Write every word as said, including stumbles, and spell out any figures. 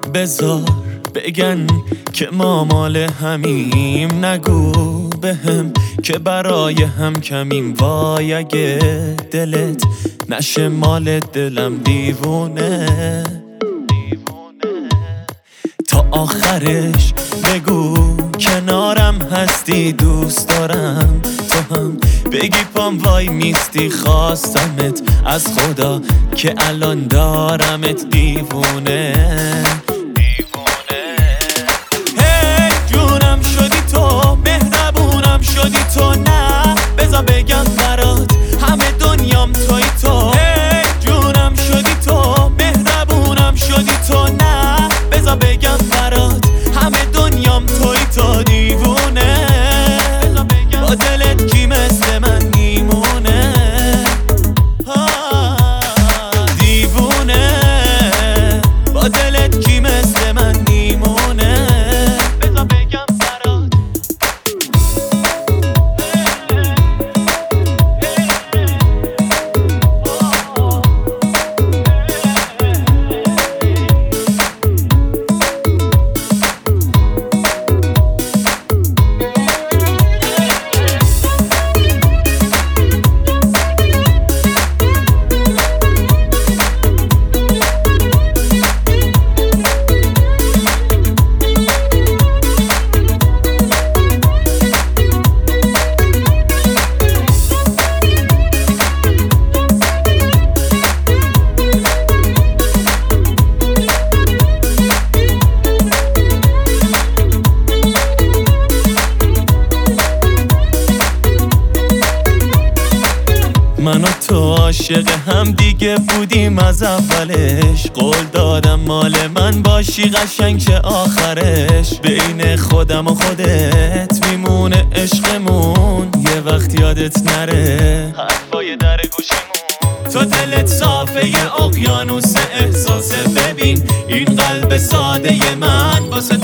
بذار بگن که ما مال همیم، نگو بهم که برای هم کمیم. وای اگه دلت نشه مال دلم دیوونه، تا آخرش بگو کنارم هستی، دوست دارم تو هم بگی پام وای میستی. خواستمت از خدا که الان دارمت دیوونه دیوونه. هی جونم شدی تو، مهربونم شدی تو، نه بذار بگم برات همه دنیام توی تو. هی جونم شدی تو، مهربونم شدی تو، نه بذار بگم برات همه دنیام توی تو. دیوونه با دلت کی مثل من میمونه، دیوونه با دلت کی مثل من میمونه. بذار بگم برات من و تو عاشق هم دیگه بودیم از اولش، قول دادم مال من باشی قشنگ چه آخرش. بین خودم و خودت میمونه عشقمون، یه وقت یادت نره حرفای در گوشمون. تو دلت صافه یه اقیانوس احساسه، ببین این قلب ساده من واسه